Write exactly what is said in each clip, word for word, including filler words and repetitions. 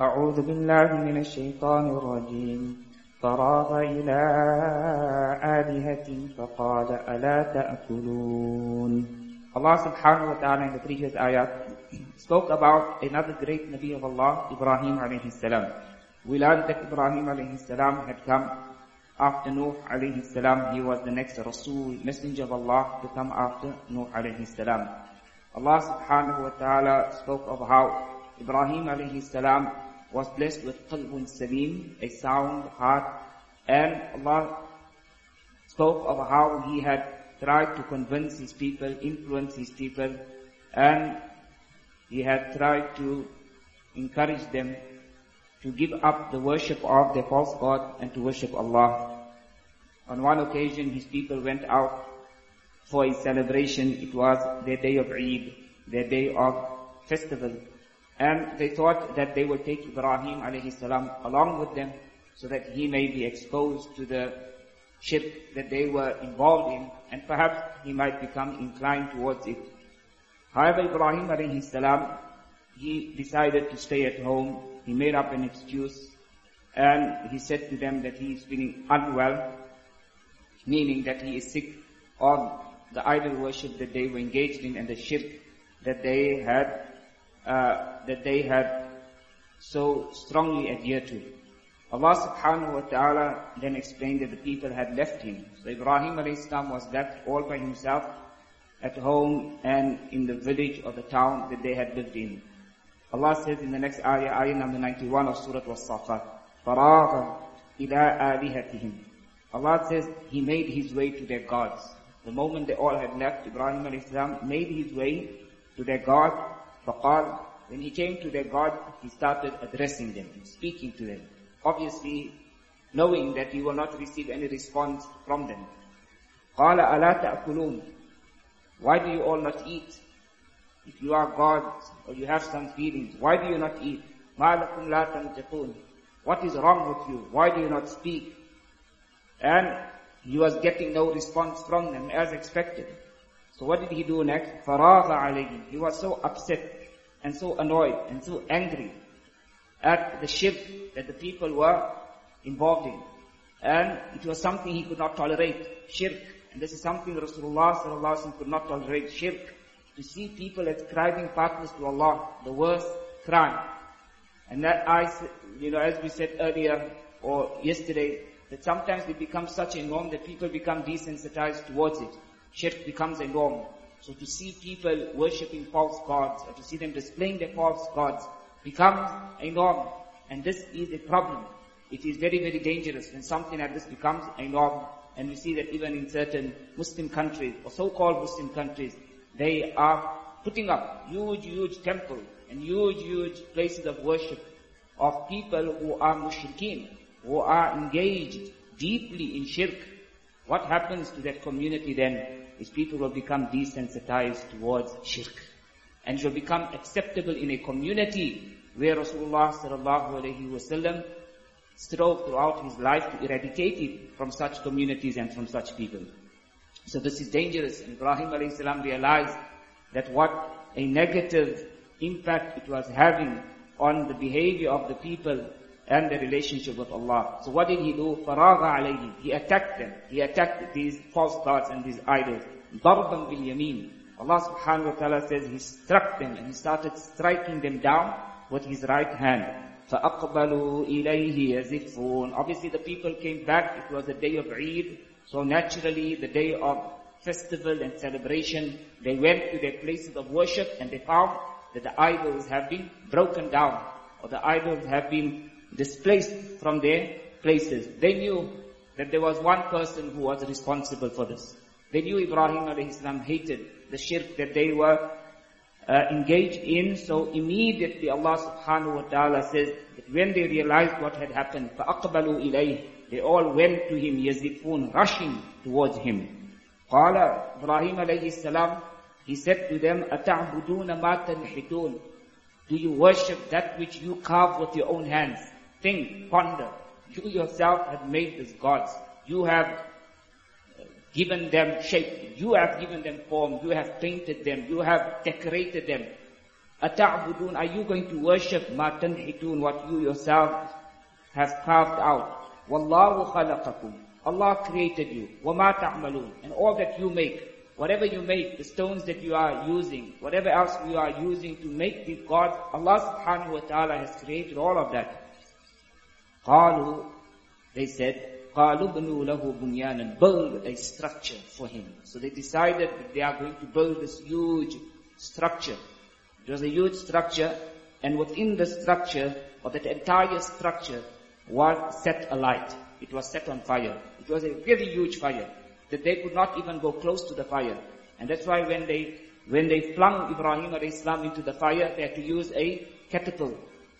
أعوذ بالله من الشيطان الرجيم فراغ إلى آلهة فقال ألا تأكلون. Allah subhanahu wa ta'ala in the previous ayat spoke about another great Nabi of Allah, Ibrahim alayhi salam. We learned that Ibrahim alayhi salam had come after Nuh alayhi salam. He was the next Rasul, messenger of Allah to come after Nuh alayhi salam. Allah subhanahu wa ta'ala spoke of how Ibrahim alayhi salam was blessed with qalbun salim, a sound heart, and Allah spoke of how he had tried to convince his people, influence his people, and he had tried to encourage them to give up the worship of their false god and to worship Allah. On one occasion, his people went out for a celebration. It was their day of Eid, their day of festival. And they thought that they would take Ibrahim alayhi salam along with them so that he may be exposed to the shirk that they were involved in, and perhaps he might become inclined towards it. However, Ibrahim alayhi salam, he decided to stay at home. He made up an excuse, and he said to them that he is feeling unwell, meaning that he is sick of the idol worship that they were engaged in and the shirk that they had uh, that they had so strongly adhered to. Allah subhanahu wa ta'ala then explained that the people had left him. So Ibrahim alayhi salam was left all by himself at home and in the village or the town that they had lived in. Allah says in the next ayah, ayah number ninety-one of Surah Al-Safat, فَرَاغَ إِلَىٰ آلِهَتِهِمْ. Allah says he made his way to their gods. The moment they all had left, Ibrahim alayhi salam made his way to their God. فَقَالَ. When he came to their God, he started addressing them, speaking to them. Obviously, knowing that he will not receive any response from them. قَالَ أَلَا تَأْكُلُونَ. Why do you all not eat? If you are gods or you have some feelings, why do you not eat? مَا لَكُمْ لَا تَنْتِقُونَ. What is wrong with you? Why do you not speak? And he was getting no response from them as expected. So what did he do next? فَرَاغَ عَلَيْهِمْ. He was so upset and so annoyed and so angry at the shirk that the people were involved in. And it was something he could not tolerate, shirk. And this is something Rasulullah sallallahu alaihi wasallam could not tolerate, shirk. To see people ascribing partners to Allah, the worst crime. And that I, you know, as we said earlier or yesterday, that sometimes it becomes such a norm that people become desensitized towards it. Shirk becomes a norm. So to see people worshipping false gods, or to see them displaying their false gods, becomes a norm. And this is a problem. It is very, very dangerous when something like this becomes a norm. And we see that even in certain Muslim countries, or so-called Muslim countries, they are putting up huge, huge temples and huge, huge places of worship of people who are mushrikeen, who are engaged deeply in shirk. What happens to that community then is people will become desensitized towards shirk. And it will become acceptable in a community where Rasulullah sallallahu alaihi wasallam strove throughout his life to eradicate it from such communities and from such people. So this is dangerous. And Ibrahim alayhi salam realized that what a negative impact it was having on the behavior of the people and their relationship with Allah. So what did he do? فَرَاغَ عَلَيْهِ. He attacked them. He attacked these false gods and these idols. ضَرْبًا بِالْيَمِينِ. Allah subhanahu wa ta'ala says he struck them and he started striking them down with his right hand. فَأَقْبَلُوا إِلَيْهِ يَزِفُونَ. Obviously the people came back. It was a day of Eid. So naturally the day of festival and celebration, they went to their places of worship and they found that the idols have been broken down, or the idols have been displaced from their places. They knew that there was one person who was responsible for this. They knew Ibrahim alayhi salam hated the shirk that they were uh, engaged in. So immediately Allah subhanahu wa ta'ala says that when they realized what had happened, فَأَقْبَلُوا إِلَيْهِ. They all went to him, يَزِفُونَ, rushing towards him. قَالَ Ibrahim alayhi salam, he said to them, أَتَعْبُدُونَ مَا تَنْحِتُونَ. Do you worship that which you carve with your own hands? Think, ponder. You yourself have made these gods. You have given them shape. You have given them form. You have painted them. You have decorated them. أَتَعْبُدُونَ, are you going to worship مَا تَنْحِتُونَ, what you yourself have carved out? وَاللَّهُ خَلَقَكُمْ, Allah created you. وَمَا تَعْمَلُونَ, and all that you make, whatever you make, the stones that you are using, whatever else you are using to make these gods, Allah subhanahu wa ta'ala has created all of that. قَالُوا, they said, قَالُوا بْنُوا لَهُ بُنْيَانًا, build a structure for him. So they decided that they are going to build this huge structure. It was a huge structure, and within the structure, or that entire structure, was set alight. It was set on fire. It was a very huge fire, that they could not even go close to the fire. And that's why when they when they flung Ibrahim alayhi salam into the fire, they had to use a catapult.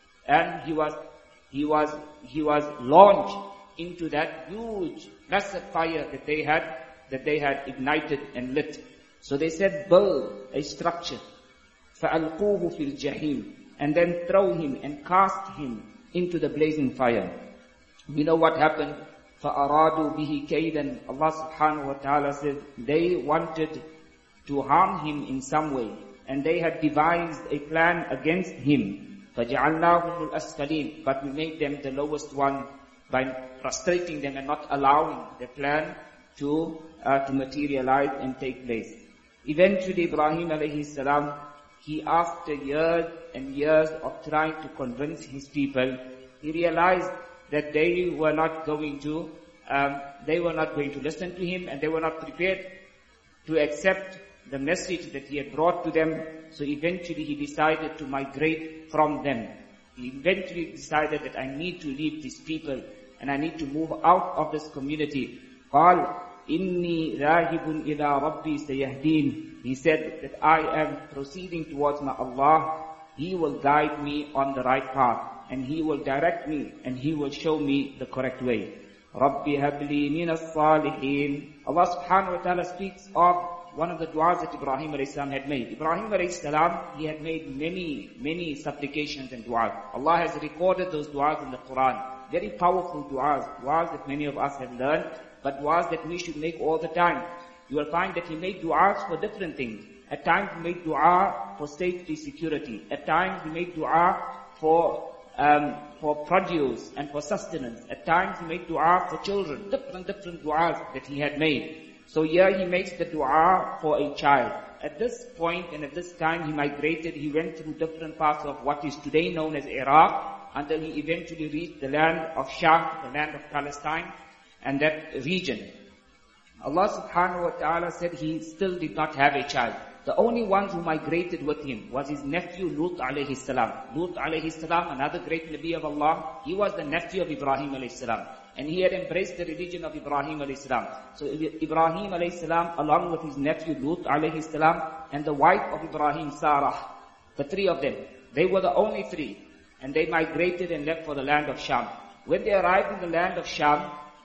And he was he was he was launched into that huge, massive fire that they had that they had ignited and lit. So they said, build a structure. فَأَلْقُوهُ فِي الْجَحِيمِ, and then throw him and cast him into the blazing fire. We know what happened. فَأَرَادُوا بِهِ كَيْدًا, Allah subhanahu wa ta'ala says, they wanted to harm him in some way, and they had devised a plan against him. فَجَعَلْنَاهُمُ الْأَسْفَلِينَ, but we made them the lowest one by frustrating them and not allowing the plan to uh, to materialize and take place. Eventually Ibrahim alayhi salam, he after years and years of trying to convince his people, he realized that they were not going to, um, they were not going to listen to him, and they were not prepared to accept the message that he had brought to them. So eventually he decided to migrate from them. He eventually decided that I need to leave these people, and I need to move out of this community. قال إني ذاهب إلى ربي سيهدين. He said that I am proceeding towards my Allah. He will guide me on the right path, and He will direct me, and He will show me the correct way. رَبِّ هَبْ لِي مِنَ الصَّالِحِينَ. Allah subhanahu wa ta'ala speaks of one of the du'as that Ibrahim alayhi salam had made. Ibrahim alayhi salam, he had made many, many supplications and du'as. Allah has recorded those du'as in the Quran. Very powerful du'as, du'as that many of us have learned, but du'as that we should make all the time. You will find that he made du'as for different things. At times he made du'a for safety, security. At times he made du'a for um, for produce and for sustenance. At times he made du'a for children. Different, different du'as that he had made. So here he makes the du'a for a child. At this point and at this time he migrated, he went through different parts of what is today known as Iraq, until he eventually reached the land of Sham, the land of Palestine, and that region. Allah subhanahu wa ta'ala said he still did not have a child. The only ones who migrated with him was his nephew Lut alayhi salam. Lut alayhi salam, another great Nabi of Allah, he was the nephew of Ibrahim alayhi salam. And he had embraced the religion of Ibrahim alayhi salam. So Ibrahim alayhi salam, along with his nephew Lut alayhi salam, and the wife of Ibrahim, Sarah, the three of them, they were the only three. And they migrated and left for the land of Sham. When they arrived in the land of Sham,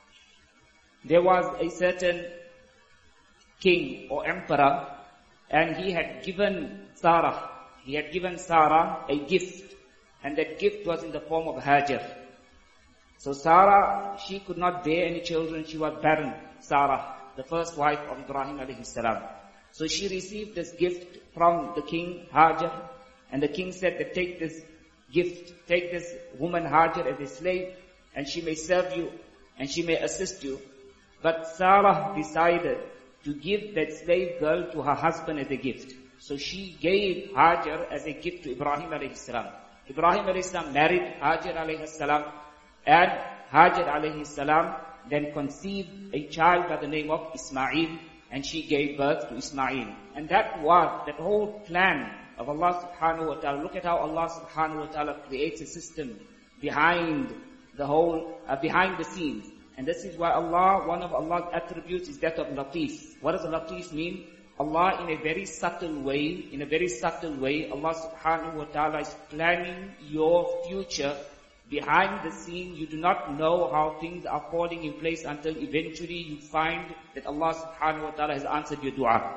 there was a certain king or emperor, and he had given Sarah, he had given Sarah a gift, and that gift was in the form of Hajar. So Sarah, she could not bear any children, she was barren, Sarah, the first wife of Ibrahim alayhi salam. So she received this gift from the king, Hajar, and the king said that take this gift, take this woman Hajar as a slave, and she may serve you, and she may assist you. But Sarah decided to give that slave girl to her husband as a gift. So she gave Hajar as a gift to Ibrahim alayhi salam. Ibrahim alayhi salam married Hajar alayhi salam, and Hajar alayhi salam then conceived a child by the name of Ismail, and she gave birth to Ismail. And that was, that whole plan of Allah subhanahu wa ta'ala. Look at how Allah subhanahu wa ta'ala creates a system behind the whole, uh, behind the scenes. And this is why Allah, one of Allah's attributes is that of Latif. What does Latif mean? Allah in a very subtle way, in a very subtle way, Allah subhanahu wa ta'ala is planning your future behind the scene. You do not know how things are falling in place until eventually you find that Allah subhanahu wa ta'ala has answered your dua.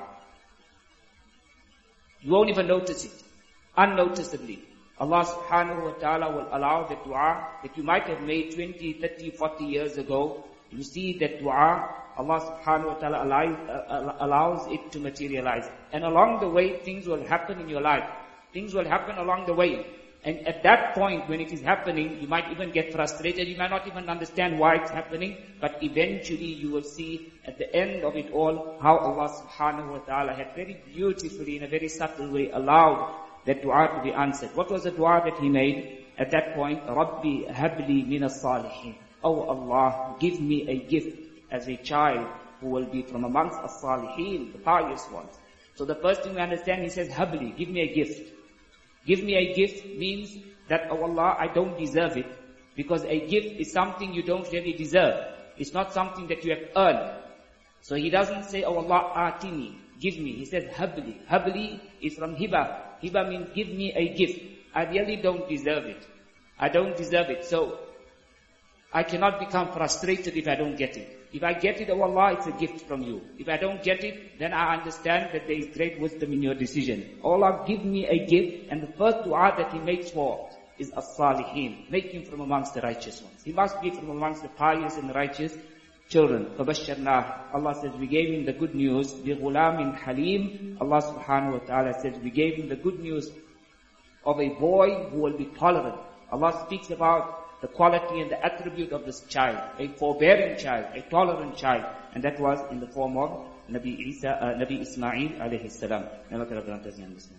You won't even notice it. Unnoticeably. Allah subhanahu wa ta'ala will allow the dua that you might have made twenty, thirty, forty years ago. You see that dua, Allah subhanahu wa ta'ala allows, uh, allows it to materialize. And along the way, things will happen in your life. Things will happen along the way. And at that point, when it is happening, you might even get frustrated. You might not even understand why it's happening. But eventually you will see at the end of it all, how Allah subhanahu wa ta'ala had very beautifully, in a very subtle way, allowed that dua to be answered. What was the dua that he made at that point? Rabbi habli min as-salihin. Oh Allah, give me a gift as a child who will be from amongst as-salihin, the pious ones. So the first thing we understand, he says, habli, give me a gift. Give me a gift means that, oh Allah, I don't deserve it. Because a gift is something you don't really deserve. It's not something that you have earned. So he doesn't say, oh Allah, atini, give me. He says, habli. Habli is from hiba. Hiba means give me a gift. I really don't deserve it. I don't deserve it. So I cannot become frustrated if I don't get it. If I get it, oh Allah, it's a gift from you. If I don't get it, then I understand that there is great wisdom in your decision. Oh Allah, give me a gift. And the first dua that he makes for is as-salihin. Make him from amongst the righteous ones. He must be from amongst the pious and the righteous children. فَبَشَّرْنَاهُ. Allah says, we gave him the good news. بِغُلَامٍ حَلِيمٍ. Allah subhanahu wa ta'ala says, we gave him the good news of a boy who will be tolerant. Allah speaks about the quality and the attribute of this child, a forbearing child, a tolerant child, and that was in the form of Nabi Isa, uh, Nabi Ismail alayhi salam.